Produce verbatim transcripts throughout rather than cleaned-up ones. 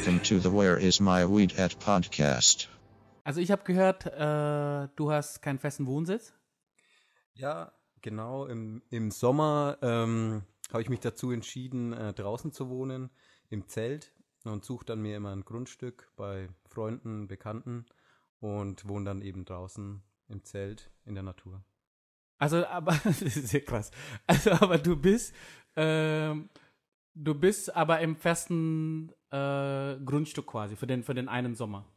Welcome to the Where is my weed at podcast. Also ich habe gehört, äh, du hast keinen festen Wohnsitz. Ja, genau. Im, im Sommer ähm, habe ich mich dazu entschieden, äh, draußen zu wohnen, im Zelt, und suche dann mir immer ein Grundstück bei Freunden, Bekannten und wohne dann eben draußen im Zelt in der Natur. Also, aber das ist ja krass. Also, aber du bist, ähm, du bist aber im festen äh, Grundstück quasi für den für den einen Sommer.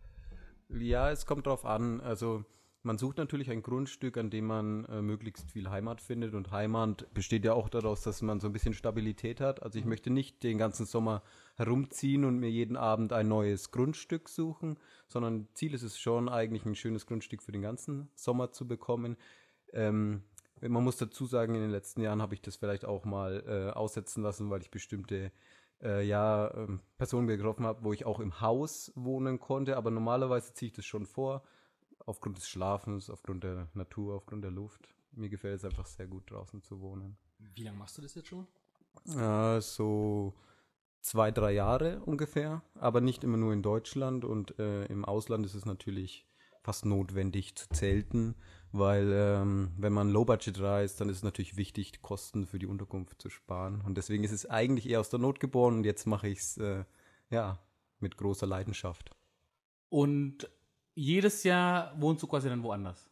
Ja, es kommt drauf an. Also man sucht natürlich ein Grundstück, an dem man äh, möglichst viel Heimat findet. Und Heimat besteht ja auch daraus, dass man so ein bisschen Stabilität hat. Also ich möchte nicht den ganzen Sommer herumziehen und mir jeden Abend ein neues Grundstück suchen, sondern Ziel ist es schon, eigentlich ein schönes Grundstück für den ganzen Sommer zu bekommen. Ähm, man muss dazu sagen, in den letzten Jahren habe ich das vielleicht auch mal äh, aussetzen lassen, weil ich bestimmte äh, ja, ähm, Personen getroffen habe, wo ich auch im Haus wohnen konnte. Aber normalerweise ziehe ich das schon vor, aufgrund des Schlafens, aufgrund der Natur, aufgrund der Luft. Mir gefällt es einfach sehr gut, draußen zu wohnen. Wie lange machst du das jetzt schon? Äh, so zwei, drei Jahre ungefähr, aber nicht immer nur in Deutschland, und äh, im Ausland ist es natürlich fast notwendig zu zelten, weil ähm, wenn man Low-Budget reist, dann ist es natürlich wichtig, die Kosten für die Unterkunft zu sparen, und deswegen ist es eigentlich eher aus der Not geboren, und jetzt mache ich es äh, ja, mit großer Leidenschaft. Und jedes Jahr wohnst du quasi dann woanders.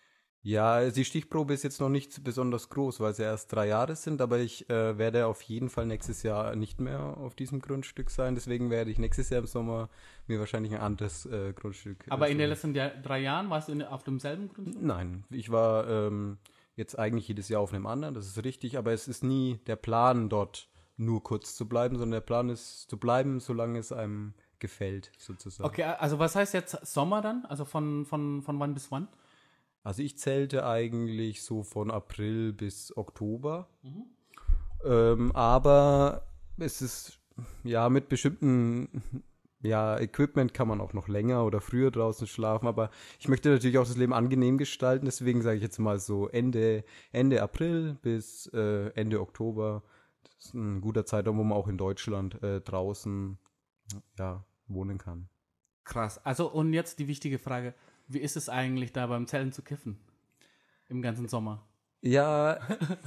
Ja, die Stichprobe ist jetzt noch nicht besonders groß, weil es ja erst drei Jahre sind, aber ich äh, werde auf jeden Fall nächstes Jahr nicht mehr auf diesem Grundstück sein, deswegen werde ich nächstes Jahr im Sommer mir wahrscheinlich ein anderes äh, Grundstück Aber äh, in den suchen. letzten Jahr, drei Jahren warst du in, auf demselben Grundstück? Nein, ich war ähm, jetzt eigentlich jedes Jahr auf einem anderen, das ist richtig, aber es ist nie der Plan, dort nur kurz zu bleiben, sondern der Plan ist, zu bleiben, solange es einem gefällt, sozusagen. Okay, also was heißt jetzt Sommer dann? Also von, von, von wann bis wann? Also ich zählte eigentlich so von April bis Oktober, mhm. ähm, aber es ist, ja, mit bestimmten ja, Equipment kann man auch noch länger oder früher draußen schlafen, aber ich möchte natürlich auch das Leben angenehm gestalten, deswegen sage ich jetzt mal so Ende, Ende April bis äh, Ende Oktober. Das ist ein guter Zeitraum, wo man auch in Deutschland äh, draußen ja, wohnen kann. Krass. Also und jetzt die wichtige Frage, wie ist es eigentlich da beim Zelten zu kiffen? Im ganzen Sommer. Ja.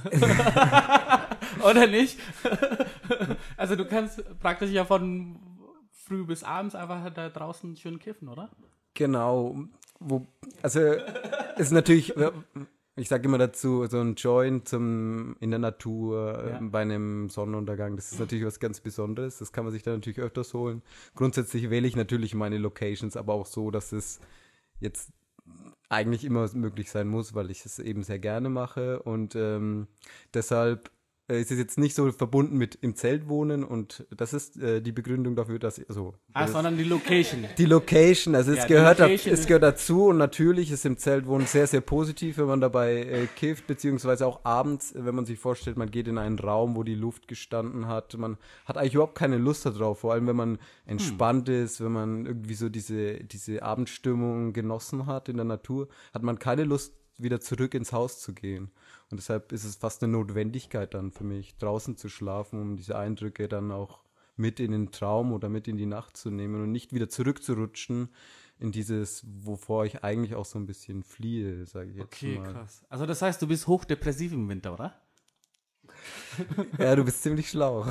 Oder nicht? Also du kannst praktisch ja von früh bis abends einfach da draußen schön kiffen, oder? Genau. Wo, also ist natürlich, ich sage immer dazu, so ein Joint zum, in der Natur, ja. bei einem Sonnenuntergang, das ist natürlich was ganz Besonderes. Das kann man sich dann natürlich öfters holen. Grundsätzlich wähle ich natürlich meine Locations, aber auch so, dass es jetzt eigentlich immer möglich sein muss, weil ich es eben sehr gerne mache, und ähm, deshalb äh, ist es jetzt nicht so verbunden mit im Zelt wohnen, und das ist äh, die Begründung dafür, dass ich, also Ah, das, sondern die Location. Die Location, also ja, es gehört da, Location es gehört dazu, und natürlich ist im Zeltwohnen sehr, sehr positiv, wenn man dabei äh, kifft, beziehungsweise auch abends, wenn man sich vorstellt, man geht in einen Raum, wo die Luft gestanden hat, man hat eigentlich überhaupt keine Lust darauf, vor allem wenn man entspannt hm. ist, wenn man irgendwie so diese, diese Abendstimmung genossen hat in der Natur, hat man keine Lust, wieder zurück ins Haus zu gehen. Und deshalb ist es fast eine Notwendigkeit dann für mich, draußen zu schlafen, um diese Eindrücke dann auch mit in den Traum oder mit in die Nacht zu nehmen und nicht wieder zurückzurutschen in dieses, wovor ich eigentlich auch so ein bisschen fliehe, sage ich jetzt okay, mal. Okay, krass. Also das heißt, du bist hochdepressiv im Winter, oder? Ja, du bist ziemlich schlau.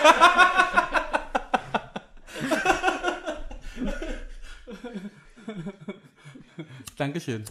Dankeschön.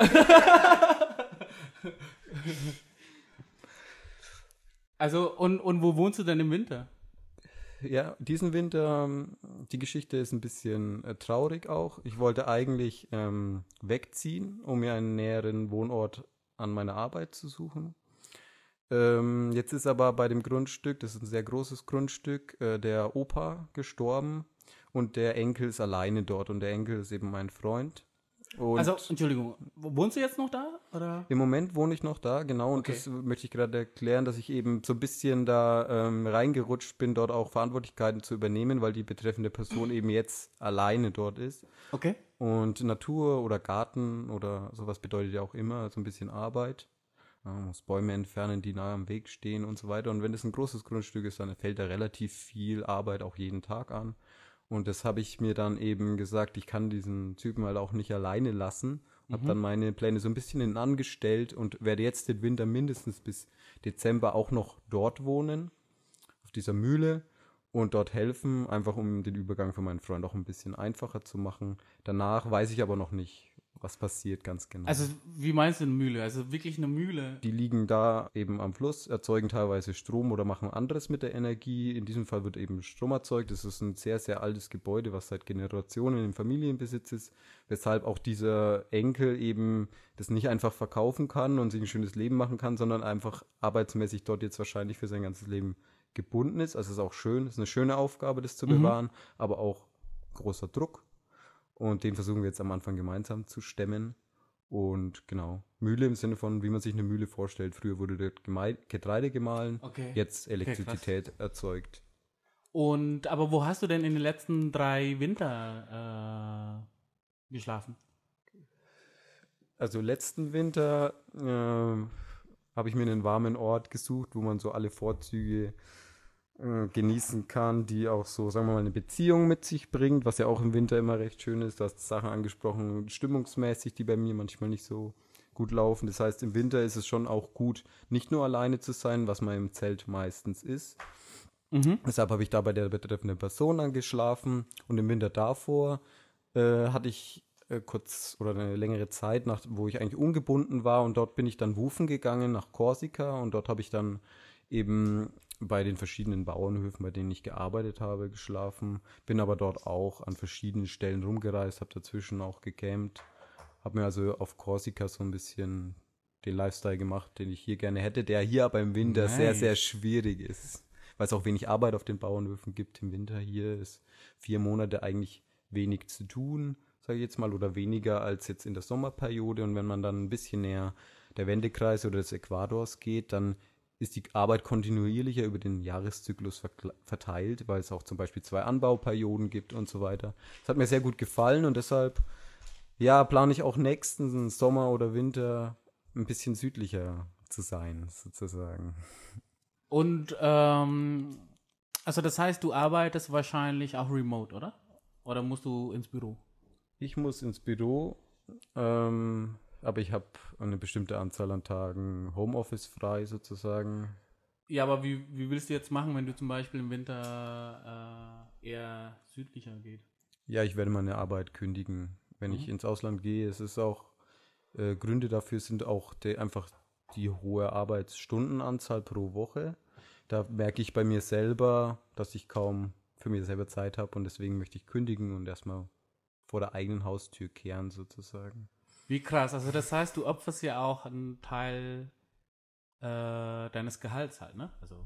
Also, und, und wo wohnst du denn im Winter? Ja, diesen Winter, die Geschichte ist ein bisschen äh, traurig auch. Ich wollte eigentlich ähm, wegziehen, um mir einen näheren Wohnort an meiner Arbeit zu suchen. Ähm, jetzt ist aber bei dem Grundstück, das ist ein sehr großes Grundstück, äh, der Opa gestorben, und der Enkel ist alleine dort, und der Enkel ist eben mein Freund. Und also, Entschuldigung, wohnst du jetzt noch da? Oder? Im Moment wohne ich noch da, genau, und okay. Das möchte ich gerade erklären, dass ich eben so ein bisschen da ähm, reingerutscht bin, dort auch Verantwortlichkeiten zu übernehmen, weil die betreffende Person eben jetzt alleine dort ist. Okay. Und Natur oder Garten oder sowas bedeutet ja auch immer so ein bisschen Arbeit. Man muss Bäume entfernen, die nahe am Weg stehen und so weiter. Und wenn es ein großes Grundstück ist, dann fällt da relativ viel Arbeit auch jeden Tag an. Und das habe ich mir dann eben gesagt, ich kann diesen Typen halt auch nicht alleine lassen. Habe Mhm. dann meine Pläne so ein bisschen in angestellt und werde jetzt den Winter mindestens bis Dezember auch noch dort wohnen, auf dieser Mühle und dort helfen, einfach um den Übergang für meinen Freund auch ein bisschen einfacher zu machen. Danach weiß ich aber noch nicht, was passiert ganz genau. Also, wie meinst du eine Mühle? Also wirklich eine Mühle? Die liegen da eben am Fluss, erzeugen teilweise Strom oder machen anderes mit der Energie. In diesem Fall wird eben Strom erzeugt. Das ist ein sehr, sehr altes Gebäude, was seit Generationen im Familienbesitz ist, weshalb auch dieser Enkel eben das nicht einfach verkaufen kann und sich ein schönes Leben machen kann, sondern einfach arbeitsmäßig dort jetzt wahrscheinlich für sein ganzes Leben gebunden ist. Also es ist auch schön, es ist eine schöne Aufgabe, das zu Mhm. bewahren, aber auch großer Druck. Und den versuchen wir jetzt am Anfang gemeinsam zu stemmen. Und genau, Mühle im Sinne von, wie man sich eine Mühle vorstellt. Früher wurde dort Gemei- Getreide gemahlen, Okay. jetzt Elektrizität erzeugt. Und, aber wo hast du denn in den letzten drei Winter äh, geschlafen? Also letzten Winter äh, habe ich mir einen warmen Ort gesucht, wo man so alle Vorzüge äh, genießen kann, die auch so, sagen wir mal, eine Beziehung mit sich bringt, was ja auch im Winter immer recht schön ist. Du hast Sachen angesprochen, stimmungsmäßig, die bei mir manchmal nicht so gut laufen. Das heißt, im Winter ist es schon auch gut, nicht nur alleine zu sein, was man im Zelt meistens ist. Mhm. Deshalb habe ich da bei der betreffenden Person dann geschlafen und im Winter davor äh, hatte ich äh, kurz oder eine längere Zeit, nach, wo ich eigentlich ungebunden war und dort bin ich dann wufen gegangen nach Korsika und dort habe ich dann eben bei den verschiedenen Bauernhöfen, bei denen ich gearbeitet habe, geschlafen. Bin aber dort auch an verschiedenen Stellen rumgereist, habe dazwischen auch gecampt, habe mir also auf Korsika so ein bisschen den Lifestyle gemacht, den ich hier gerne hätte, der hier aber im Winter Nice. sehr, sehr schwierig ist, weil es auch wenig Arbeit auf den Bauernhöfen gibt im Winter. Hier ist vier Monate eigentlich wenig zu tun, sage ich jetzt mal, oder weniger als jetzt in der Sommerperiode. Und wenn man dann ein bisschen näher der Wendekreise oder des Äquators geht, dann ist die Arbeit kontinuierlicher über den Jahreszyklus verkle- verteilt, weil es auch zum Beispiel zwei Anbauperioden gibt und so weiter. Das hat mir sehr gut gefallen und deshalb, ja, plane ich auch nächsten Sommer oder Winter ein bisschen südlicher zu sein, sozusagen. Und, ähm, also das heißt, du arbeitest wahrscheinlich auch remote, oder? Oder musst du ins Büro? Ich muss ins Büro, ähm, aber ich habe eine bestimmte Anzahl an Tagen Homeoffice frei sozusagen. Ja, aber wie, wie willst du jetzt machen, wenn du zum Beispiel im Winter äh, eher südlicher geht? Ja, ich werde meine Arbeit kündigen, wenn ich ins Ausland gehe. Es ist auch, äh, Gründe dafür sind auch de, einfach die hohe Arbeitsstundenanzahl pro Woche. Da merke ich bei mir selber, dass ich kaum für mich selber Zeit habe und deswegen möchte ich kündigen und erstmal vor der eigenen Haustür kehren sozusagen. Wie krass. Also das heißt, du opferst ja auch einen Teil äh, deines Gehalts halt, ne? Also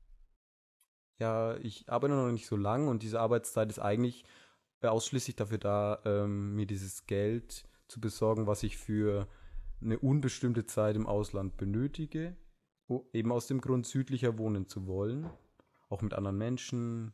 Ja, ich arbeite noch nicht so lang und diese Arbeitszeit ist eigentlich äh, ausschließlich dafür da, ähm, mir dieses Geld zu besorgen, was ich für eine unbestimmte Zeit im Ausland benötige, o- eben aus dem Grund, südlicher wohnen zu wollen, auch mit anderen Menschen,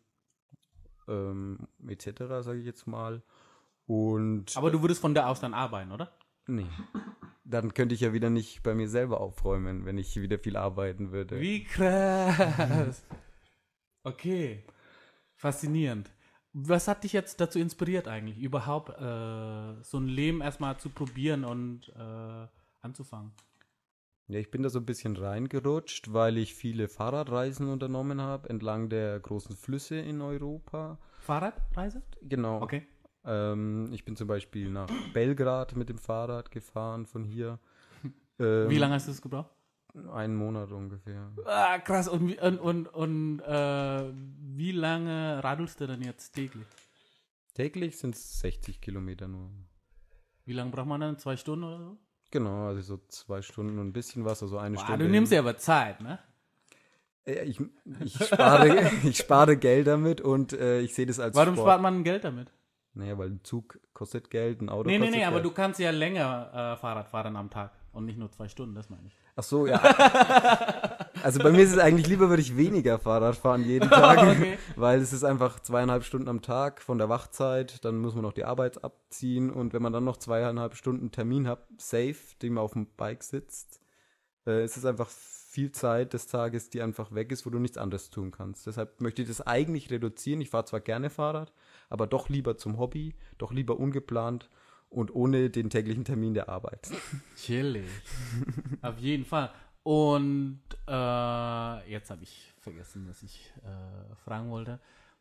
ähm, et cetera, sage ich jetzt mal. Und aber du würdest von da aus dann arbeiten, oder? nee, dann könnte ich ja wieder nicht bei mir selber aufräumen, wenn ich wieder viel arbeiten würde. Wie krass. Okay. Faszinierend. Was hat dich jetzt dazu inspiriert eigentlich, überhaupt äh, so ein Leben erstmal zu probieren und äh, anzufangen? Ja, ich bin da so ein bisschen reingerutscht, weil ich viele Fahrradreisen unternommen habe entlang der großen Flüsse in Europa. Fahrradreise? Genau. Okay. Ähm, ich bin zum Beispiel nach Belgrad mit dem Fahrrad gefahren von hier. Ähm, Wie lange hast du es gebraucht? Einen Monat ungefähr. Ah, krass. Und, wie- und, und, und äh, wie lange radelst du denn jetzt täglich? Täglich sind es sechzig Kilometer nur. Wie lange braucht man dann? Zwei Stunden oder so? Genau, also so zwei Stunden und ein bisschen was, also eine Boah, Stunde. du nimmst ja aber Zeit, ne? Äh, Ich, ich, spare, ich spare Geld damit und äh, ich sehe das als Warum Sport. spart man Geld damit? Naja, weil ein Zug kostet Geld, ein Auto Nee, nee, kostet nee, aber Geld. du kannst ja länger äh, Fahrrad fahren am Tag und nicht nur zwei Stunden, das meine ich. Ach so, ja. Also bei mir ist es eigentlich lieber, würde ich weniger Fahrrad fahren jeden Tag, Okay. weil es ist einfach zweieinhalb Stunden am Tag von der Wachzeit, dann muss man noch die Arbeit abziehen und wenn man dann noch zweieinhalb Stunden Termin hat, safe, den man auf dem Bike sitzt, äh, ist es einfach viel Zeit des Tages, die einfach weg ist, wo du nichts anderes tun kannst. Deshalb möchte ich das eigentlich reduzieren. Ich fahre zwar gerne Fahrrad, aber doch lieber zum Hobby, doch lieber ungeplant und ohne den täglichen Termin der Arbeit. Chillig. Auf jeden Fall. Und äh, jetzt habe ich vergessen, was ich äh, fragen wollte.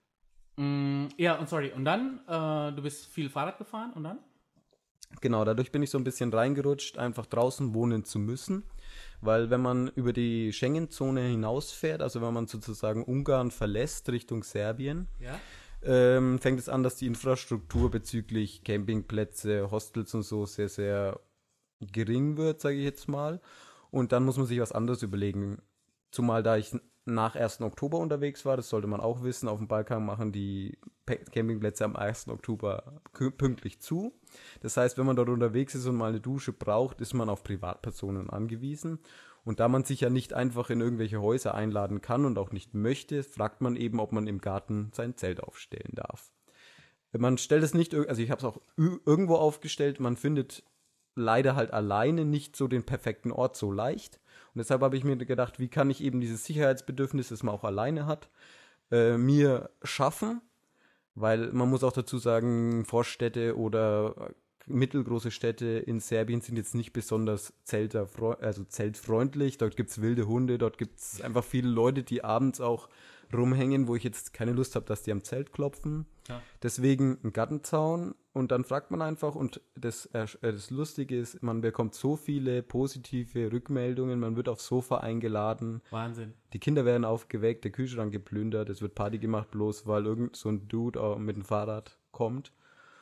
Mm, ja, und sorry. Und dann, äh, du bist viel Fahrrad gefahren und dann? Genau, dadurch bin ich so ein bisschen reingerutscht, einfach draußen wohnen zu müssen. Weil wenn man über die Schengen-Zone hinausfährt, also wenn man sozusagen Ungarn verlässt Richtung Serbien, Ja. ähm, fängt es an, dass die Infrastruktur bezüglich Campingplätze, Hostels und so sehr, sehr gering wird, sage ich jetzt mal. Und dann muss man sich was anderes überlegen. Zumal da ich nach ersten Oktober unterwegs war, das sollte man auch wissen, auf dem Balkan machen die Campingplätze am ersten Oktober pünktlich zu. Das heißt, wenn man dort unterwegs ist und mal eine Dusche braucht, ist man auf Privatpersonen angewiesen. Und da man sich ja nicht einfach in irgendwelche Häuser einladen kann und auch nicht möchte, fragt man eben, ob man im Garten sein Zelt aufstellen darf. Man stellt es nicht, also ich habe es auch irgendwo aufgestellt, man findet leider halt alleine nicht so den perfekten Ort so leicht. Und deshalb habe ich mir gedacht, wie kann ich eben dieses Sicherheitsbedürfnis, das man auch alleine hat, äh, mir schaffen. Weil man muss auch dazu sagen, Vorstädte oder mittelgroße Städte in Serbien sind jetzt nicht besonders zelterfreu- also zeltfreundlich. Dort gibt es wilde Hunde, dort gibt es einfach viele Leute, die abends auch rumhängen, wo ich jetzt keine Lust habe, dass die am Zelt klopfen. Ja. Deswegen ein Gartenzaun und dann fragt man einfach und das, äh, das Lustige ist, man bekommt so viele positive Rückmeldungen, man wird aufs Sofa eingeladen. Wahnsinn. Die Kinder werden aufgeweckt, der Kühlschrank geplündert, es wird Party gemacht, bloß weil irgend so ein Dude mit dem Fahrrad kommt.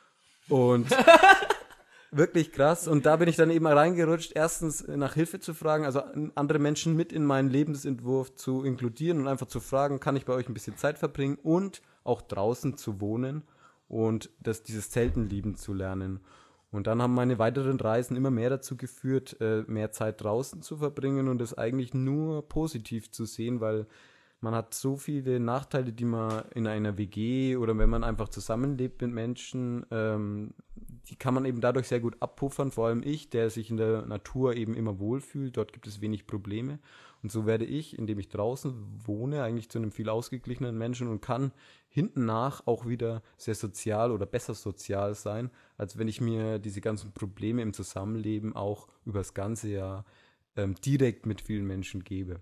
Und wirklich krass. Und da bin ich dann eben reingerutscht, erstens nach Hilfe zu fragen, also andere Menschen mit in meinen Lebensentwurf zu inkludieren und einfach zu fragen, kann ich bei euch ein bisschen Zeit verbringen und auch draußen zu wohnen und das, dieses Zelten lieben zu lernen. Und dann haben meine weiteren Reisen immer mehr dazu geführt, mehr Zeit draußen zu verbringen und das eigentlich nur positiv zu sehen, weil man hat so viele Nachteile, die man in einer W G oder wenn man einfach zusammenlebt mit Menschen, ähm, die kann man eben dadurch sehr gut abpuffern, vor allem ich, der sich in der Natur eben immer wohlfühlt, dort gibt es wenig Probleme und so werde ich, indem ich draußen wohne, eigentlich zu einem viel ausgeglichenen Menschen und kann hinten nach auch wieder sehr sozial oder besser sozial sein, als wenn ich mir diese ganzen Probleme im Zusammenleben auch über das ganze Jahr ähm, direkt mit vielen Menschen gebe.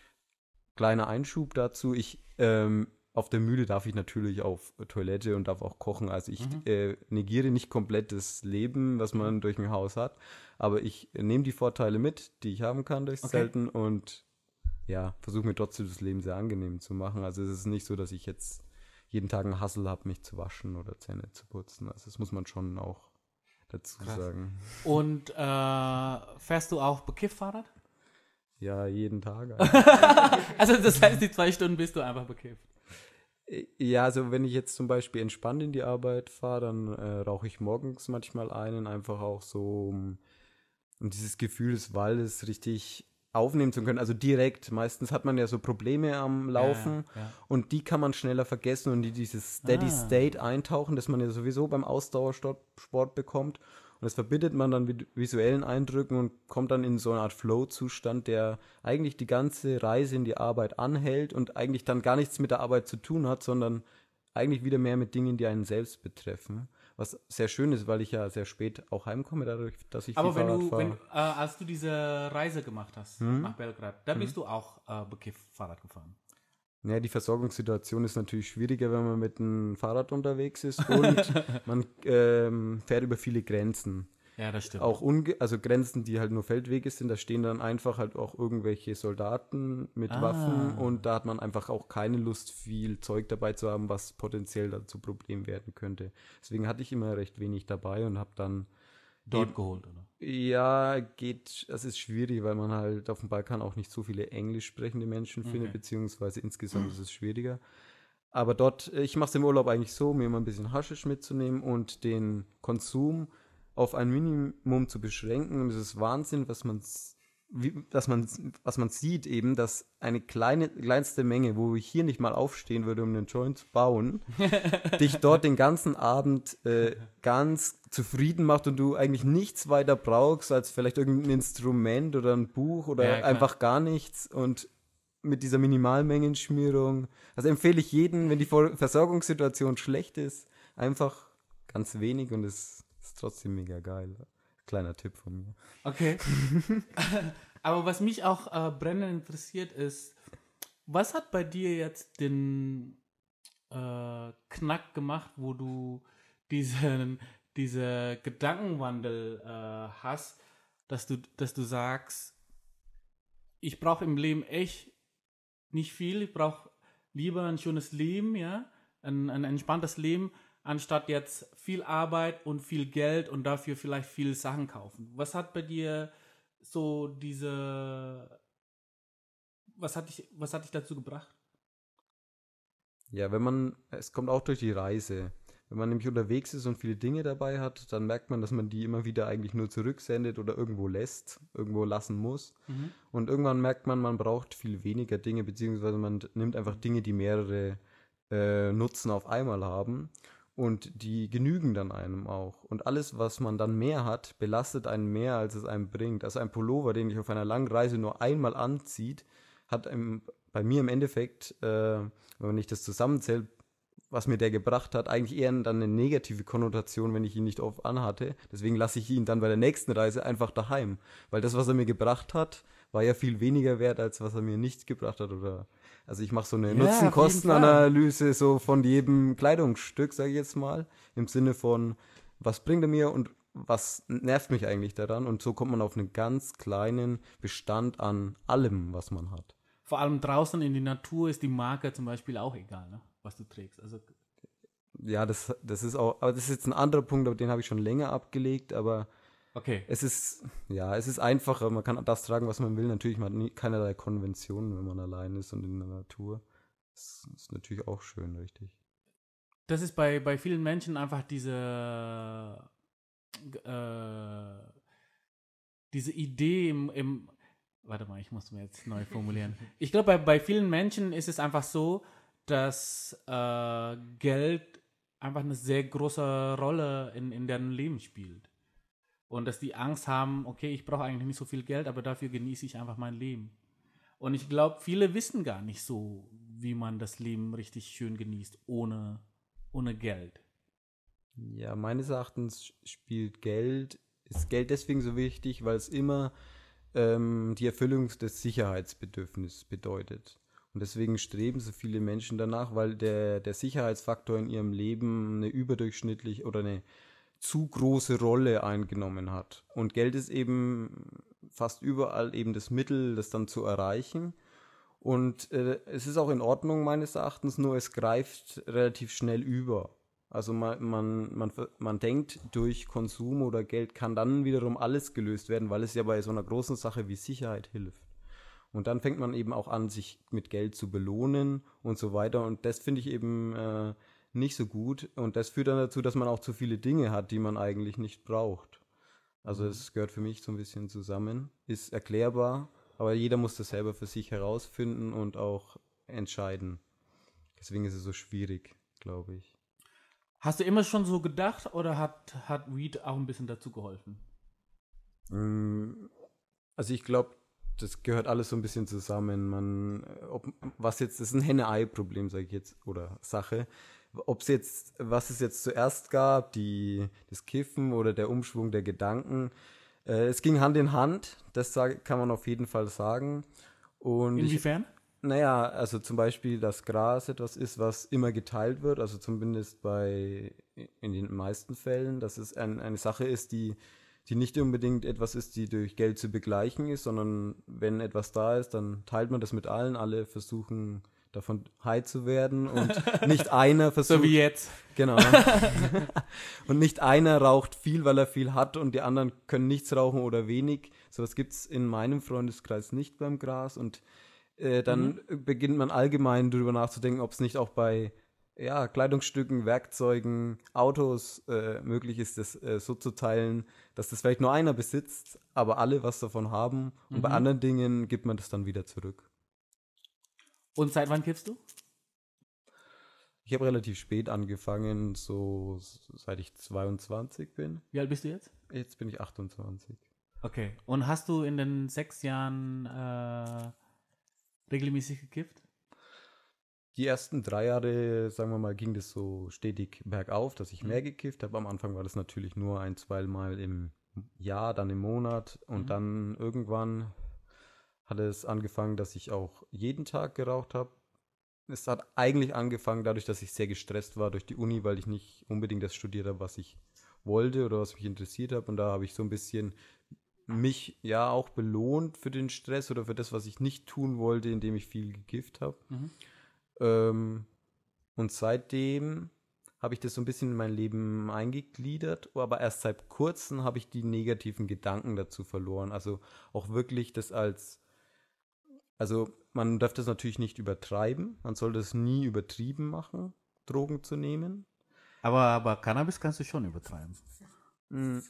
Kleiner Einschub dazu, ich ähm, auf der Mühle darf ich natürlich auf Toilette und darf auch kochen, also ich mhm. äh, negiere nicht komplett das Leben, was man durch ein Haus hat, aber ich äh, nehme die Vorteile mit, die ich haben kann durchs okay. Zelten und ja, versuche mir trotzdem das Leben sehr angenehm zu machen, also es ist nicht so, dass ich jetzt jeden Tag einen Hassel habe, mich zu waschen oder Zähne zu putzen, also das muss man schon auch dazu Krass. sagen. Und äh, fährst du auch Bekifft-Fahrrad? Ja, jeden Tag. Also das heißt, die zwei Stunden bist du einfach bekifft? Ja, also wenn ich jetzt zum Beispiel entspannt in die Arbeit fahre, dann äh, rauche ich morgens manchmal einen, einfach auch so, um, um dieses Gefühl des Waldes richtig aufnehmen zu können. Also direkt, meistens hat man ja so Probleme am Laufen ja, ja. und die kann man schneller vergessen und die dieses Steady ah. State eintauchen, das man ja sowieso beim Ausdauersport bekommt. Und das verbindet man dann mit visuellen Eindrücken und kommt dann in so eine Art Flow-Zustand, der eigentlich die ganze Reise in die Arbeit anhält und eigentlich dann gar nichts mit der Arbeit zu tun hat, sondern eigentlich wieder mehr mit Dingen, die einen selbst betreffen. Was sehr schön ist, weil ich ja sehr spät auch heimkomme, dadurch, dass ich Aber viel wenn Fahrrad du, fahre. wenn, äh, als du diese Reise gemacht hast hm? nach Belgrad, da hm? bist du auch äh, bekifft Fahrrad gefahren. Naja, die Versorgungssituation ist natürlich schwieriger, wenn man mit einem Fahrrad unterwegs ist und man ähm, fährt über viele Grenzen. Ja, das stimmt. Auch unge- also Grenzen, die halt nur Feldwege sind, da stehen dann einfach halt auch irgendwelche Soldaten mit ah. Waffen und da hat man einfach auch keine Lust, viel Zeug dabei zu haben, was potenziell dazu Problem werden könnte. Deswegen hatte ich immer recht wenig dabei und habe dann dort geholt, oder? Ja, geht, es ist schwierig, weil man halt auf dem Balkan auch nicht so viele englisch sprechende Menschen okay. findet, beziehungsweise insgesamt ist es schwieriger. Aber dort, ich mache es im Urlaub eigentlich so, mir mal ein bisschen Haschisch mitzunehmen und den Konsum auf ein Minimum zu beschränken. Und es ist Wahnsinn, was man wie, dass man, was man sieht eben, dass eine kleine, kleinste Menge, wo ich hier nicht mal aufstehen würde, um einen Joint zu bauen, dich dort den ganzen Abend äh, ganz zufrieden macht und du eigentlich nichts weiter brauchst als vielleicht irgendein Instrument oder ein Buch oder Ja, klar. einfach gar nichts und mit dieser Minimalmengenschmierung. Also empfehle ich jedem, wenn die Ver- Versorgungssituation schlecht ist, einfach ganz wenig und es ist trotzdem mega geil. Kleiner Tipp von mir. Okay. Aber was mich auch äh, brennend interessiert ist, was hat bei dir jetzt den äh, Knack gemacht, wo du diesen diese Gedankenwandel äh, hast, dass du, dass du sagst, ich brauche im Leben echt nicht viel, ich brauche lieber ein schönes Leben, ja, ein, ein entspanntes Leben, anstatt jetzt viel Arbeit und viel Geld und dafür vielleicht viel Sachen kaufen. Was hat bei dir so diese, was hat dich, was hat dich dazu gebracht? Ja, wenn man, es kommt auch durch die Reise. Wenn man nämlich unterwegs ist und viele Dinge dabei hat, dann merkt man, dass man die immer wieder eigentlich nur zurücksendet oder irgendwo lässt, irgendwo lassen muss. Mhm. Und irgendwann merkt man, man braucht viel weniger Dinge, beziehungsweise man nimmt einfach Dinge, die mehrere äh, Nutzen auf einmal haben. Und die genügen dann einem auch. Und alles, was man dann mehr hat, belastet einen mehr, als es einem bringt. Also ein Pullover, den ich auf einer langen Reise nur einmal anzieht, hat im, bei mir im Endeffekt, äh, wenn man nicht das zusammenzählt, was mir der gebracht hat, eigentlich eher dann eine negative Konnotation, wenn ich ihn nicht oft anhatte. Deswegen lasse ich ihn dann bei der nächsten Reise einfach daheim. Weil das, was er mir gebracht hat, war ja viel weniger wert, als was er mir nicht gebracht hat. Oder also ich mache so eine Ja, Nutzen-Kosten-Analyse so von jedem Kleidungsstück, sage ich jetzt mal, im Sinne von, was bringt er mir und was nervt mich eigentlich daran. Und so kommt man auf einen ganz kleinen Bestand an allem, was man hat. Vor allem draußen in die Natur ist die Marke zum Beispiel auch egal, ne? Was du trägst. Also Ja, das, das ist auch, aber das ist jetzt ein anderer Punkt, aber den habe ich schon länger abgelegt, aber okay. es ist, ja, es ist einfacher, man kann das tragen, was man will. Natürlich, man hat nie, keinerlei Konventionen, wenn man allein ist und in der Natur. Das ist natürlich auch schön, richtig. Das ist bei, bei vielen Menschen einfach diese äh, diese Idee im, im warte mal, ich muss mir jetzt neu formulieren. Ich glaube, bei, bei vielen Menschen ist es einfach so, dass äh, Geld einfach eine sehr große Rolle in, in deren Leben spielt. Und dass die Angst haben, okay, ich brauche eigentlich nicht so viel Geld, aber dafür genieße ich einfach mein Leben. Und ich glaube, viele wissen gar nicht so, wie man das Leben richtig schön genießt, ohne, ohne Geld. Ja, meines Erachtens spielt Geld, ist Geld deswegen so wichtig, weil es immer ähm, die Erfüllung des Sicherheitsbedürfnisses bedeutet. Und deswegen streben so viele Menschen danach, weil der, der Sicherheitsfaktor in ihrem Leben eine überdurchschnittlich oder eine zu große Rolle eingenommen hat. Und Geld ist eben fast überall eben das Mittel, das dann zu erreichen. Und äh, es ist auch in Ordnung meines Erachtens, nur es greift relativ schnell über. Also man, man, man, man denkt, durch Konsum oder Geld kann dann wiederum alles gelöst werden, weil es ja bei so einer großen Sache wie Sicherheit hilft. Und dann fängt man eben auch an, sich mit Geld zu belohnen und so weiter. Und das finde ich eben äh, nicht so gut. Und das führt dann dazu, dass man auch zu viele Dinge hat, die man eigentlich nicht braucht. Also es gehört für mich so ein bisschen zusammen, ist erklärbar, aber jeder muss das selber für sich herausfinden und auch entscheiden. Deswegen ist es so schwierig, glaube ich. Hast du immer schon so gedacht oder hat, hat Weed auch ein bisschen dazu geholfen? Also ich glaube, das gehört alles so ein bisschen zusammen. Man, ob, was jetzt, das ist ein Henne-Ei-Problem, sage ich jetzt, oder Sache. Ob es jetzt, was es jetzt zuerst gab, die, das Kiffen oder der Umschwung der Gedanken, äh, es ging Hand in Hand, das sag, kann man auf jeden Fall sagen. Und Inwiefern? Ich, naja, also zum Beispiel, dass Gras etwas ist, was immer geteilt wird, also zumindest bei, in den meisten Fällen, dass es ein, eine Sache ist, die die nicht unbedingt etwas ist, die durch Geld zu begleichen ist, sondern wenn etwas da ist, dann teilt man das mit allen. Alle versuchen davon high zu werden und nicht einer versucht... So wie jetzt. Genau. Und nicht einer raucht viel, weil er viel hat und die anderen können nichts rauchen oder wenig. So was gibt es in meinem Freundeskreis nicht beim Gras und äh, dann mhm. beginnt man allgemein darüber nachzudenken, ob es nicht auch bei ja, Kleidungsstücken, Werkzeugen, Autos äh, möglich ist, das äh, so zu teilen, dass das vielleicht nur einer besitzt, aber alle was davon haben. Und Mhm. bei anderen Dingen gibt man das dann wieder zurück. Und seit wann kiffst du? Ich habe relativ spät angefangen, so s- seit ich zweiundzwanzig bin. Wie alt bist du jetzt? Jetzt bin ich achtundzwanzig. Okay. Und hast du in den sechs Jahren äh, regelmäßig gekifft? Die ersten drei Jahre, sagen wir mal, ging das so stetig bergauf, dass ich mehr gekifft habe. Am Anfang war das natürlich nur ein, zweimal im Jahr, dann im Monat. Und Mhm. dann irgendwann hat es angefangen, dass ich auch jeden Tag geraucht habe. Es hat eigentlich angefangen dadurch, dass ich sehr gestresst war durch die Uni, weil ich nicht unbedingt das studiert habe, was ich wollte oder was mich interessiert habe. Und da habe ich so ein bisschen mich ja auch belohnt für den Stress oder für das, was ich nicht tun wollte, indem ich viel gekifft habe. Mhm. Ähm, und seitdem habe ich das so ein bisschen in mein Leben eingegliedert, aber erst seit kurzem habe ich die negativen Gedanken dazu verloren. Also auch wirklich das als, also man darf das natürlich nicht übertreiben, man soll das nie übertrieben machen, Drogen zu nehmen. Aber, aber Cannabis kannst du schon übertreiben. Mm.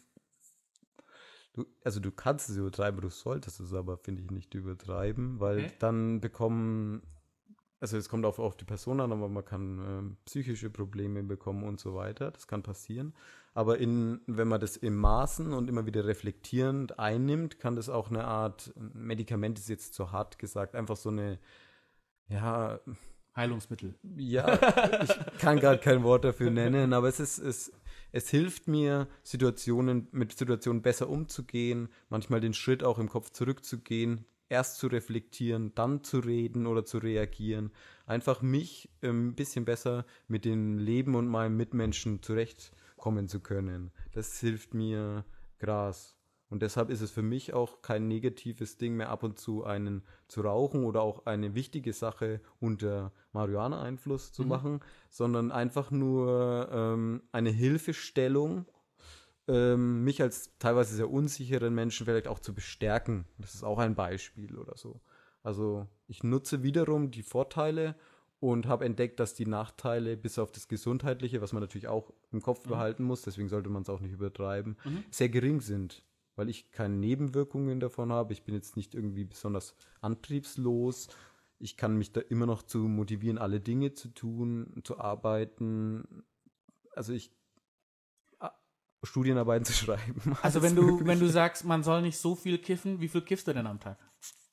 Du, also du kannst es übertreiben, du solltest es aber, finde ich, nicht übertreiben, weil Okay. dann bekommen, also es kommt auf, auf die Person an, aber man kann ähm, psychische Probleme bekommen und so weiter, das kann passieren. Aber in, wenn man das im Maßen und immer wieder reflektierend einnimmt, kann das auch eine Art, Medikament ist jetzt zu hart gesagt, einfach so eine, ja, Heilungsmittel. ja, ich kann gerade kein Wort dafür nennen, aber es ist, es, es hilft mir, Situationen, mit Situationen besser umzugehen, manchmal den Schritt auch im Kopf zurückzugehen, erst zu reflektieren, dann zu reden oder zu reagieren. Einfach mich ähm, ein bisschen besser mit dem Leben und meinem Mitmenschen zurechtkommen zu können. Das hilft mir krass. Und deshalb ist es für mich auch kein negatives Ding mehr, ab und zu einen zu rauchen oder auch eine wichtige Sache unter Marihuana-Einfluss zu Mhm. machen, sondern einfach nur ähm, eine Hilfestellung, ähm, mich als teilweise sehr unsicheren Menschen vielleicht auch zu bestärken. Das ist auch ein Beispiel oder so. Also ich nutze wiederum die Vorteile und habe entdeckt, dass die Nachteile bis auf das Gesundheitliche, was man natürlich auch im Kopf Mhm. behalten muss, deswegen sollte man es auch nicht übertreiben, Mhm. sehr gering sind, weil ich keine Nebenwirkungen davon habe. Ich bin jetzt nicht irgendwie besonders antriebslos. Ich kann mich da immer noch zu motivieren, alle Dinge zu tun, zu arbeiten. Also ich a- Studienarbeiten zu schreiben. Also Alles wenn du, wenn Mögliche. du sagst, man soll nicht so viel kiffen, wie viel kiffst du denn am Tag?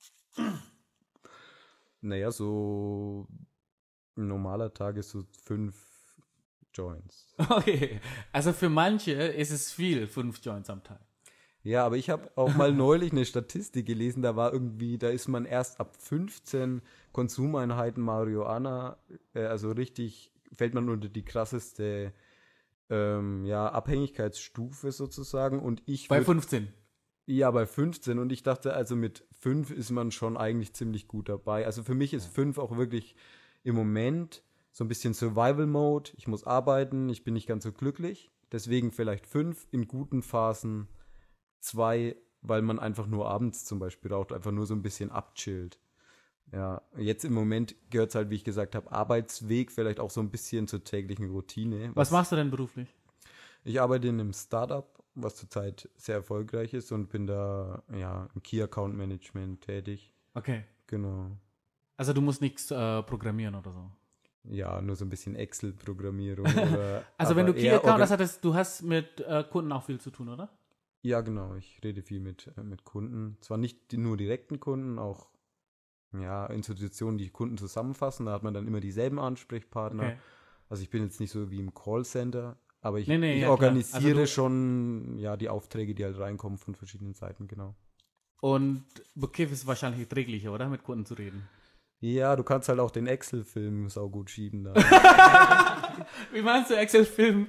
Naja, so ein normaler Tag ist so fünf Joints. Okay, also für manche ist es viel, fünf Joints am Tag. Ja, aber ich habe auch mal neulich eine Statistik gelesen, da war irgendwie, da ist man erst ab fünfzehn Konsumeinheiten Marihuana, äh, also richtig, fällt man unter die krasseste ähm, ja, Abhängigkeitsstufe sozusagen. Und ich Bei würd- fünfzehn. Ja, bei fünfzehn. Und ich dachte, also mit fünf ist man schon eigentlich ziemlich gut dabei. Also für mich ist fünf auch wirklich im Moment so ein bisschen Survival-Mode. Ich muss arbeiten, ich bin nicht ganz so glücklich. Deswegen vielleicht fünf, in guten Phasen zwei, weil man einfach nur abends zum Beispiel raucht, einfach nur so ein bisschen abchillt. Ja, jetzt im Moment gehört es halt, wie ich gesagt habe, Arbeitsweg, vielleicht auch so ein bisschen zur täglichen Routine. Was machst du denn beruflich? Ich arbeite in einem Startup, was zurzeit sehr erfolgreich ist und bin da ja im Key Account Management tätig. Okay. Genau. Also du musst nichts äh, programmieren oder so. Ja, nur so ein bisschen Excel-Programmierung. oder Also wenn aber du Key eher Account, organ- das heißt, du hast mit äh, Kunden auch viel zu tun, oder? Ja, genau. Ich rede viel mit, äh, mit Kunden. Zwar nicht die, nur direkten Kunden, auch ja, Institutionen, die Kunden zusammenfassen. Da hat man dann immer dieselben Ansprechpartner. Okay. Also ich bin jetzt nicht so wie im Callcenter, aber ich, Nee, nee, ich ja, klar. organisiere Also du- schon ja die Aufträge, die halt reinkommen von verschiedenen Seiten, genau. Und Kiff ist wahrscheinlich erträglicher, oder? Mit Kunden zu reden. Ja, du kannst halt auch den Excel-Film saugut schieben da. Wie meinst du Excel-Film?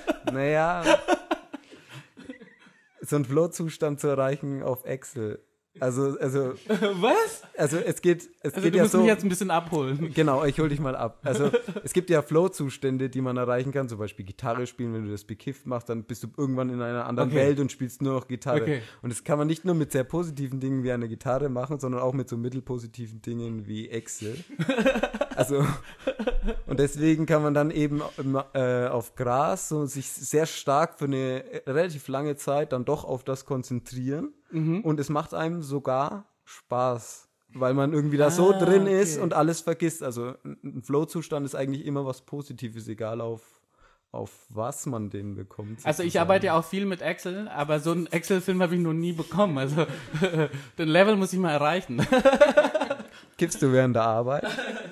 Naja, so einen Flow-Zustand zu erreichen auf Excel Also, also, Was? also es geht, es Also geht du ja musst so. mich jetzt ein bisschen abholen. Genau, ich hol dich mal ab. Also es gibt ja Flow-Zustände, die man erreichen kann, zum Beispiel Gitarre spielen. Wenn du das bekifft machst, dann bist du irgendwann in einer anderen Okay. Welt und spielst nur noch Gitarre. Okay. Und das kann man nicht nur mit sehr positiven Dingen wie einer Gitarre machen, sondern auch mit so mittelpositiven Dingen wie Excel. Also und deswegen kann man dann eben äh, auf Gras so sich sehr stark für eine relativ lange Zeit dann doch auf das konzentrieren. Mhm. Und es macht einem sogar Spaß, weil man irgendwie da so Ah, drin okay. ist und alles vergisst. Also ein ein Flow-Zustand ist eigentlich immer was Positives, egal auf, auf was man den bekommt. Also ich sozusagen. arbeite ja auch viel mit Excel, aber so einen Excel-Film habe ich noch nie bekommen. Also den Level muss ich mal erreichen. Kippst du während der Arbeit?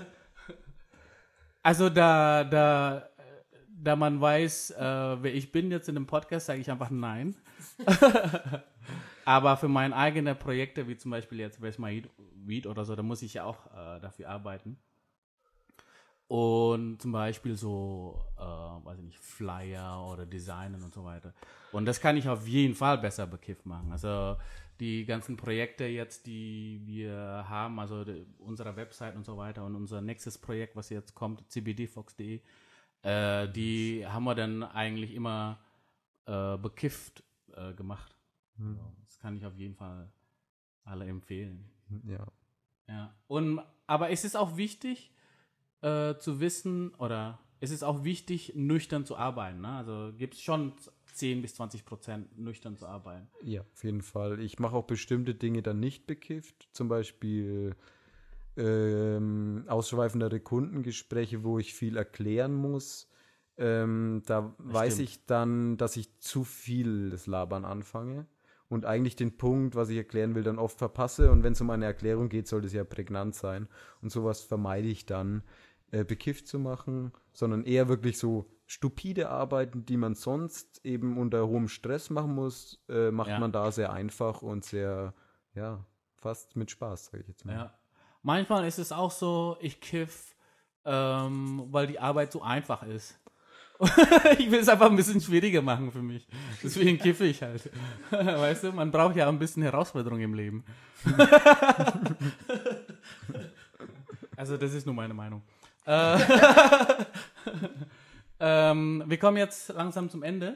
Also da, da, da man weiß, äh, wer ich bin jetzt in dem Podcast, sage ich einfach nein. Aber für meine eigenen Projekte, wie zum Beispiel jetzt Where's My Weed oder so, da muss ich ja auch äh, dafür arbeiten. Und zum Beispiel so, äh, weiß ich nicht, Flyer oder Designen und so weiter. Und das kann ich auf jeden Fall besser bekifft machen. Also die ganzen Projekte jetzt, die wir haben, also die, unsere Website und so weiter und unser nächstes Projekt, was jetzt kommt, c b d fox punkt d e, äh, die haben wir dann eigentlich immer äh, bekifft äh, gemacht. Hm. Also, das kann ich auf jeden Fall alle empfehlen. Ja. Ja. Und, aber es ist auch wichtig äh, zu wissen, oder es ist auch wichtig, nüchtern zu arbeiten. Ne? Also gibt es schon zehn bis zwanzig Prozent nüchtern zu arbeiten. Ja, auf jeden Fall. Ich mache auch bestimmte Dinge dann nicht bekifft. Zum Beispiel ähm, ausschweifendere Kundengespräche, wo ich viel erklären muss. Ähm, da Das weiß stimmt. ich dann, dass ich zu viel das Labern anfange und eigentlich den Punkt, was ich erklären will, dann oft verpasse. Und wenn es um eine Erklärung geht, sollte es ja prägnant sein. Und sowas vermeide ich dann, äh, bekifft zu machen, sondern eher wirklich so stupide Arbeiten, die man sonst eben unter hohem Stress machen muss, äh, macht Ja. man da sehr einfach und sehr, ja, fast mit Spaß, sage ich jetzt mal. Ja. Manchmal ist es auch so, ich kiff, ähm, weil die Arbeit so einfach ist. Ich will es einfach ein bisschen schwieriger machen für mich. Deswegen kiffe ich halt. Weißt du, man braucht ja auch ein bisschen Herausforderung im Leben. Also das ist nur meine Meinung. Äh, ähm, wir kommen jetzt langsam zum Ende.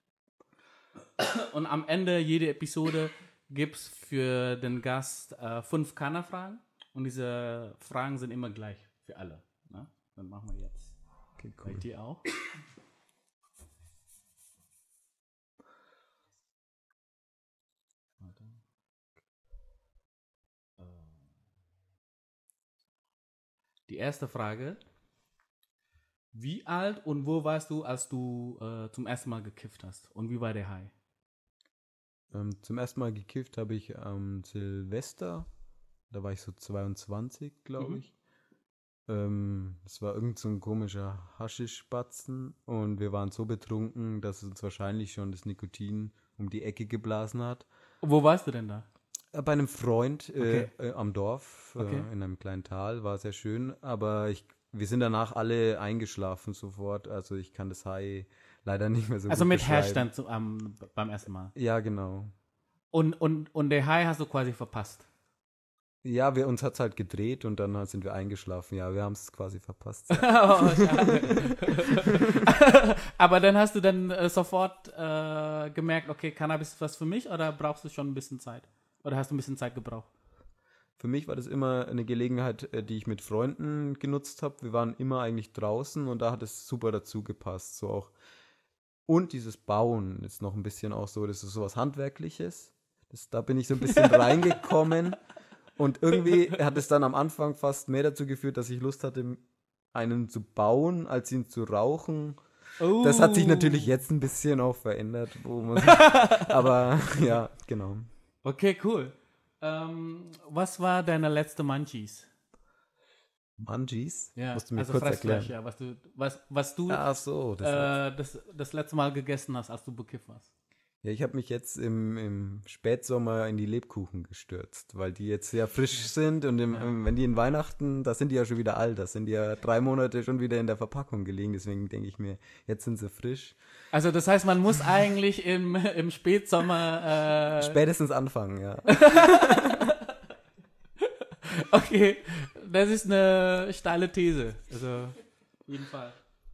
Und am Ende jeder Episode gibt es für den Gast äh, fünf Kanner-Fragen. Und diese Fragen sind immer gleich für alle. Ne? Dann machen wir jetzt Okay, bei cool. dir auch. Warte. Äh. Die erste Frage. Wie alt und wo warst du, als du äh, zum ersten Mal gekifft hast? Und wie war der High? Ähm, zum ersten Mal gekifft habe ich am Silvester. Da war ich so zweiundzwanzig, glaube Mhm. ich. Ähm, es war irgend so ein komischer Haschischspatzen und wir waren so betrunken, dass es uns wahrscheinlich schon das Nikotin um die Ecke geblasen hat. Wo warst du denn da? Äh, Bei einem Freund äh, Okay. äh, am Dorf, Okay. äh, in einem kleinen Tal, war sehr schön, aber ich, wir sind danach alle eingeschlafen sofort, also ich kann das High leider nicht mehr so Also gut mit beschreiben. Hashtag zu, am- beim ersten Mal. Ja, genau. Und, und, und der High hast du quasi verpasst. Ja, wir, uns hat es halt gedreht und dann sind wir eingeschlafen. Ja, wir haben es quasi verpasst. Oh, schade. Aber dann hast du dann äh, sofort äh, gemerkt, okay, Cannabis ist was für mich, oder brauchst du schon ein bisschen Zeit? Oder hast du ein bisschen Zeit gebraucht? Für mich war das immer eine Gelegenheit, äh, die ich mit Freunden genutzt habe. Wir waren immer eigentlich draußen und da hat es super dazu gepasst. So auch. Und dieses Bauen ist noch ein bisschen auch so, das ist sowas Handwerkliches. Das, da bin ich so ein bisschen reingekommen. Und irgendwie hat es dann am Anfang fast mehr dazu geführt, dass ich Lust hatte, einen zu bauen, als ihn zu rauchen. Oh. Das hat sich natürlich jetzt ein bisschen auch verändert. Wo man aber ja, genau. Okay, cool. Ähm, was war deine letzte Munchies? Munchies? Ja, Musst du mir also kurz Fressfleisch, erklären. ja, was du, was, was du Ach so. Das äh, das, das letzte Mal gegessen hast, als du bekifft warst. Ja, ich habe mich jetzt im, im Spätsommer in die Lebkuchen gestürzt, weil die jetzt sehr frisch sind und im, Ja. ähm, wenn die in Weihnachten, da sind die ja schon wieder alt, da sind die ja drei Monate schon wieder in der Verpackung gelegen, deswegen denke ich mir, jetzt sind sie frisch. Also das heißt, man muss eigentlich im, im Spätsommer... Äh, Spätestens anfangen, ja. okay, das ist eine steile These. Also, auf jeden Fall.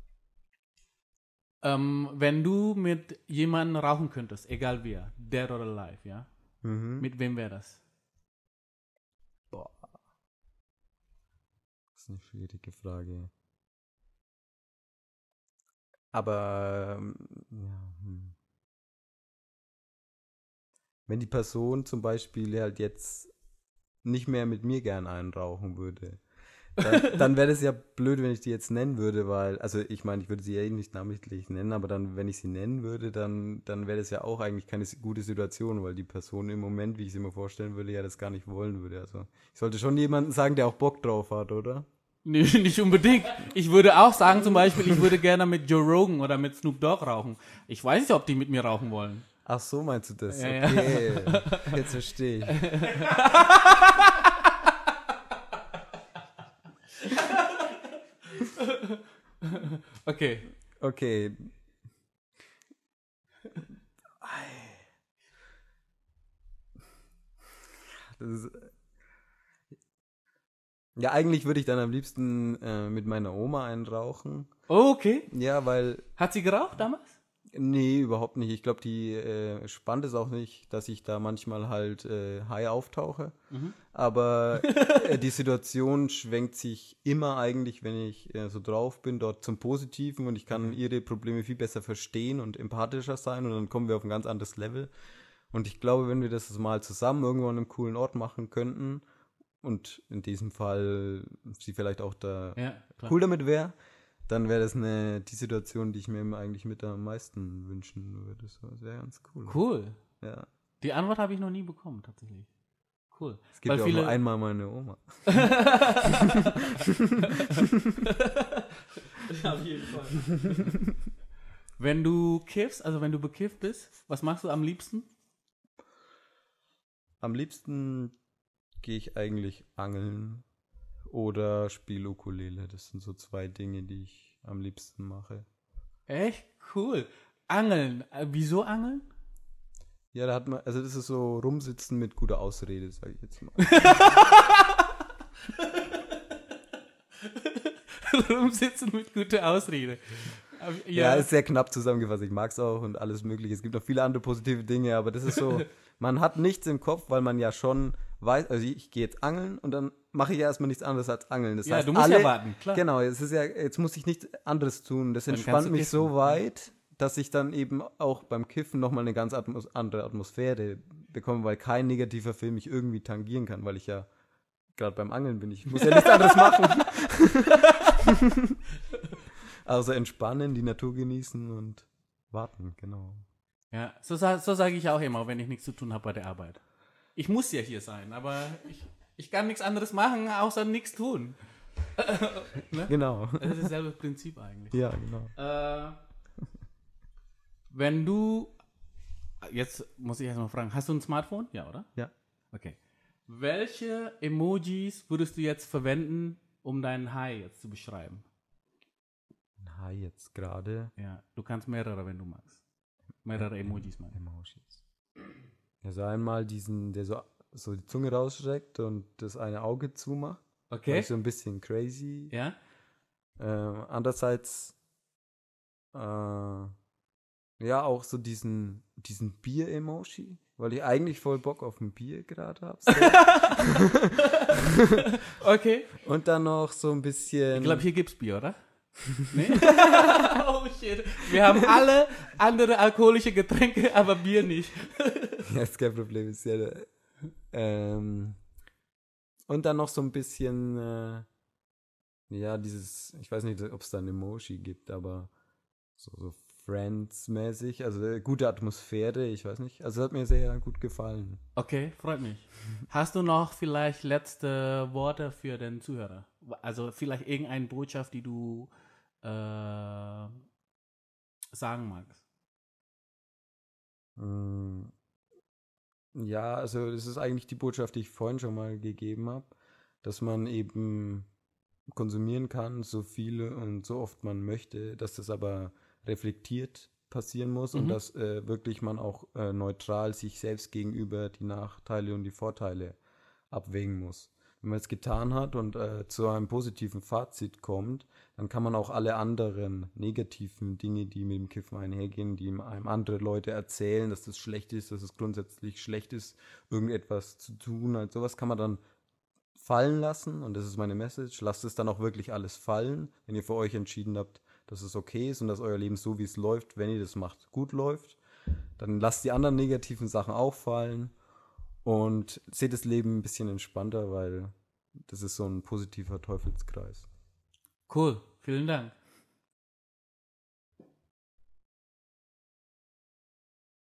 Ähm, wenn du mit jemandem rauchen könntest, egal wer, dead or alive, ja? Mhm. Mit wem wäre das? Boah. Das ist eine schwierige Frage. Aber, ähm, ja, hm. Wenn die Person zum Beispiel halt jetzt nicht mehr mit mir gern einrauchen würde, dann, dann wäre das ja blöd, wenn ich die jetzt nennen würde, weil, also ich meine, ich würde sie ja eh nicht namentlich nennen, aber dann, wenn ich sie nennen würde, dann, dann wäre das ja auch eigentlich keine s- gute Situation, weil die Person im Moment, wie ich sie mir vorstellen würde, ja das gar nicht wollen würde. Also ich sollte schon jemanden sagen, der auch Bock drauf hat, oder? Nee, nicht unbedingt. Ich würde auch sagen, zum Beispiel, ich würde gerne mit Joe Rogan oder mit Snoop Dogg rauchen. Ich weiß nicht, ob die mit mir rauchen wollen. Ach so, meinst du das? Ja, ja. Okay, jetzt verstehe ich. Okay. Okay. Das ist, ja, eigentlich würde ich dann am liebsten äh, mit meiner Oma einrauchen. Oh, okay. Ja, weil, Hat sie geraucht damals? nee, überhaupt nicht. Ich glaube, die äh, spannt es auch nicht, dass ich da manchmal halt äh, high auftauche. Mhm. Aber äh, die Situation schwenkt sich immer eigentlich, wenn ich äh, so drauf bin, dort zum Positiven und ich kann ihre Probleme viel besser verstehen und empathischer sein und dann kommen wir auf ein ganz anderes Level. Und ich glaube, wenn wir das mal zusammen irgendwo an einem coolen Ort machen könnten und in diesem Fall sie vielleicht auch da Ja, klar. cool damit wäre, dann wäre das eine die Situation, die ich mir eigentlich mit am meisten wünschen würde. So, das wäre ganz cool. Cool. Ja. Die Antwort habe ich noch nie bekommen, tatsächlich. Cool. Es gibt Weil ja auch viele- nur einmal meine Oma. Auf jeden Fall. Wenn du kiffst, also wenn du bekifft bist, was machst du am liebsten? Am liebsten gehe ich eigentlich angeln oder spiele Ukulele. Das sind so zwei Dinge, die ich am liebsten mache. Echt cool. Angeln. Äh, wieso angeln? Ja, da hat man, also das ist so rumsitzen mit guter Ausrede, sage ich jetzt mal. Rumsitzen mit guter Ausrede. Aber, Ja, Ja, ist sehr knapp zusammengefasst. Ich mag es auch und alles Mögliche. Es gibt noch viele andere positive Dinge, aber das ist so, man hat nichts im Kopf, weil man ja schon weiß, also ich, ich gehe jetzt angeln und dann mache ich ja erstmal nichts anderes als angeln. Das Ja, heißt, du musst alle, ja warten, klar. Genau, es ist ja, jetzt muss ich nichts anderes tun. Das Dann kannst entspannt du mich kiffen. so weit, dass ich dann eben auch beim Kiffen nochmal eine ganz Atmos andere Atmosphäre bekomme, weil kein negativer Film mich irgendwie tangieren kann, weil ich ja gerade beim Angeln bin. Ich muss ja nichts anderes machen. Also entspannen, die Natur genießen und warten, genau. ja so, sa- so sage ich auch immer, wenn ich nichts zu tun habe bei der Arbeit. Ich muss ja hier sein, aber ich, ich kann nichts anderes machen, außer nichts tun. Genau. Das ist dasselbe Prinzip eigentlich. Ja, genau. Äh, wenn du, jetzt muss ich erstmal fragen, hast du ein Smartphone? Ja, oder? Ja. Okay. Welche Emojis würdest du jetzt verwenden, um deinen High jetzt zu beschreiben? Na, jetzt gerade Ja, du kannst mehrere, wenn du magst. Mehrere Emojis machen. Emojis. Also einmal diesen, der so, so die Zunge rausstreckt und das eine Auge zumacht. Okay. Okay. So ein bisschen crazy. Ja? Ähm, andererseits, äh, ja, auch so diesen, diesen Bier-Emoji, weil ich eigentlich voll Bock auf ein Bier gerade habe. So. Okay. Und dann noch so ein bisschen. Ich glaube, hier gibt's Bier, oder? Nee? Oh shit. Wir haben alle andere alkoholische Getränke, aber Bier nicht. Ja, ist kein Problem, ist ja. Ähm, und dann noch so ein bisschen, äh, ja, dieses, ich weiß nicht, ob es da ein Emoji gibt, aber so, so Friends-mäßig, also äh, gute Atmosphäre, ich weiß nicht. Also hat mir sehr gut gefallen. Okay, freut mich. Hast du noch vielleicht letzte Worte für den Zuhörer? Also vielleicht irgendeine Botschaft, die du äh, sagen magst? Mm, Ja, also das ist eigentlich die Botschaft, die ich vorhin schon mal gegeben habe, dass man eben konsumieren kann, so viele und so oft man möchte, dass das aber reflektiert passieren muss und Mhm. dass äh, wirklich man auch äh, neutral sich selbst gegenüber die Nachteile und die Vorteile abwägen muss. Wenn man es getan hat und äh, zu einem positiven Fazit kommt, dann kann man auch alle anderen negativen Dinge, die mit dem Kiffen einhergehen, die einem andere Leute erzählen, dass das schlecht ist, dass es grundsätzlich schlecht ist, irgendetwas zu tun, halt sowas kann man dann fallen lassen und das ist meine Message. Lasst es dann auch wirklich alles fallen, wenn ihr für euch entschieden habt, dass es okay ist und dass euer Leben so, wie es läuft, wenn ihr das macht, gut läuft. Dann lasst die anderen negativen Sachen auch fallen und seht das Leben ein bisschen entspannter, weil das ist so ein positiver Teufelskreis. Cool, vielen Dank.